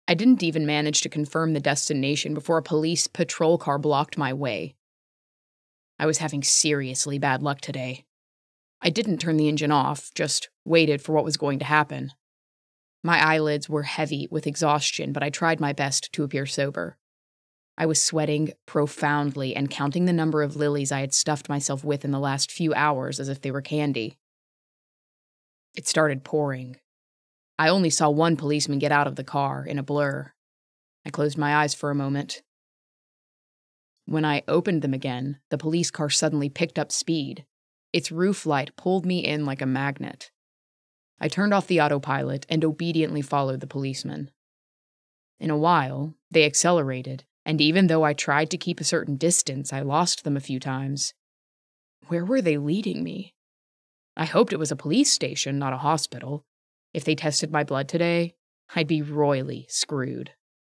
I didn't even manage to confirm the destination before a police patrol car blocked my way. I was having seriously bad luck today. I didn't turn the engine off, just waited for what was going to happen. My eyelids were heavy with exhaustion, but I tried my best to appear sober. I was sweating profoundly and counting the number of lilies I had stuffed myself with in the last few hours as if they were candy. It started pouring. I only saw one policeman get out of the car in a blur. I closed my eyes for a moment. When I opened them again, the police car suddenly picked up speed. Its roof light pulled me in like a magnet. I turned off the autopilot and obediently followed the policeman. In a while, they accelerated, and even though I tried to keep a certain distance, I lost them a few times. Where were they leading me? I hoped it was a police station, not a hospital. If they tested my blood today, I'd be royally screwed.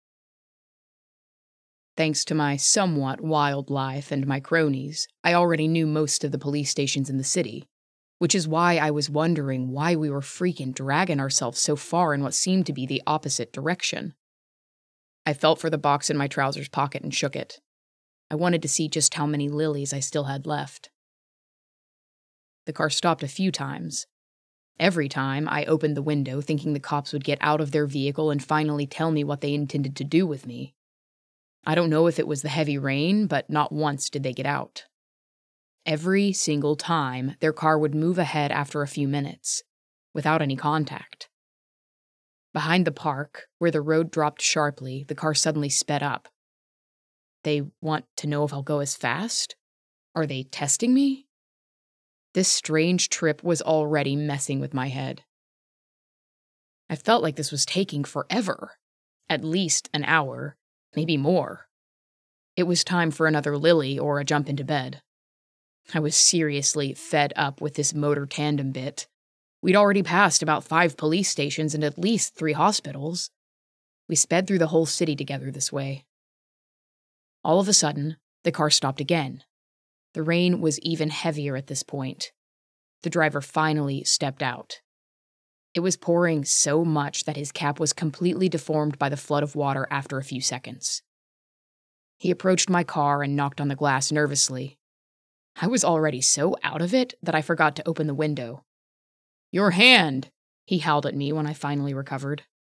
Thanks to my somewhat wild life and my cronies, I already knew most of the police stations in the city, which is why I was wondering why we were freaking dragging ourselves so far in what seemed to be the opposite direction. I felt for the box in my trousers pocket and shook it. I wanted to see just how many lilies I still had left. The car stopped a few times. Every time, I opened the window thinking the cops would get out of their vehicle and finally tell me what they intended to do with me. I don't know if it was the heavy rain, but not once did they get out. Every single time, their car would move ahead after a few minutes, without any contact. Behind the park, where the road dropped sharply, the car suddenly sped up. They want to know if I'll go as fast? Are they testing me? This strange trip was already messing with my head. I felt like this was taking forever. At least an hour, maybe more. It was time for another lily or a jump into bed. I was seriously fed up with this motor tandem bit. We'd already passed about 5 police stations and at least 3 hospitals. We sped through the whole city together this way. All of a sudden, the car stopped again. The rain was even heavier at this point. The driver finally stepped out. It was pouring so much that his cap was completely deformed by the flood of water after a few seconds. He approached my car and knocked on the glass nervously. I was already so out of it that I forgot to open the window. "Your hand!" he howled at me when I finally recovered.